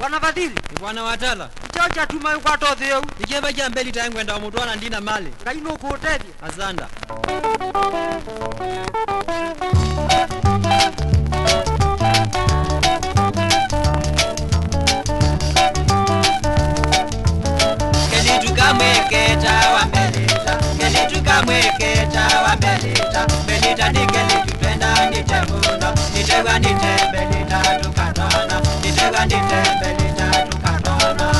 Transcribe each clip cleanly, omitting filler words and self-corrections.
Bwana Fadhili. Bwana Watala. Chacha tuma yuko atothe eu. Ikemba kya mbeli tayengwenda omutwana ndina mali. Kaino kuotethia. Azanda. Tukamweketa wa Melita, Keli tukamweketa wa Melita, Melita ni Keli tupenda nitemuno, nitewa nite Melita tukatona, nitewa nite Melita tukatona.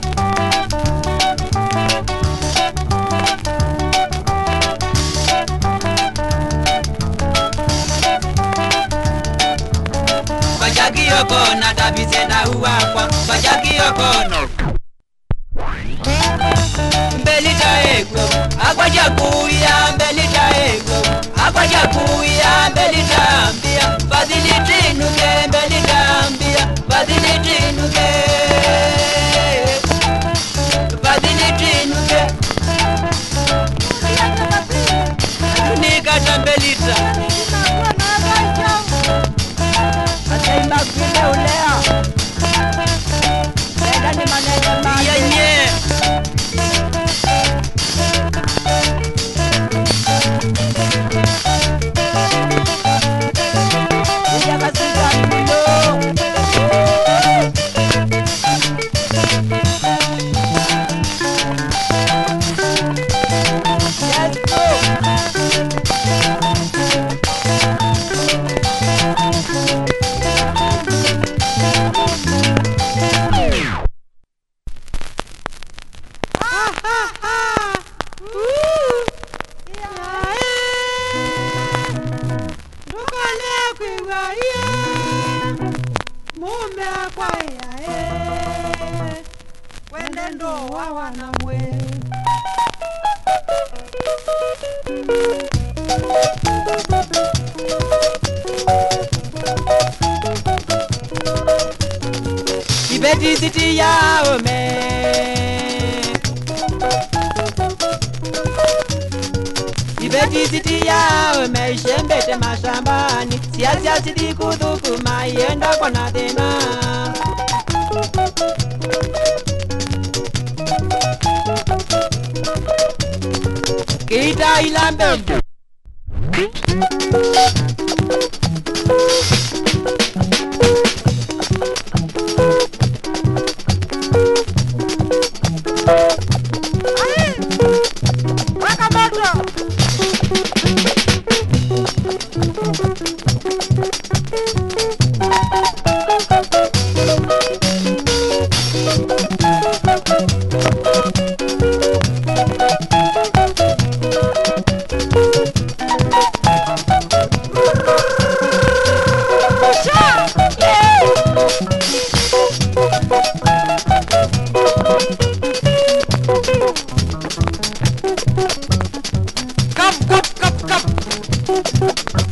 Bajaki yoko na tabize na uwakwa, bajaki yoko no. Mbelita ego, akwaja kuya mbelita ego, akwaja kuya mbelita ambia, Fadhili tinuke mbelita ambia, Fadhili tinuke, Fadhili tinuke. Tunikata mbelita. Asaimba kule ulea. Senda ni maneno mani. Yenye. Ibeti siti ya ome, Ibeti siti ya ome, shembete mashambani, siasia siti kudhukuma, yenda kwa nadena. Kita ilambe. Come.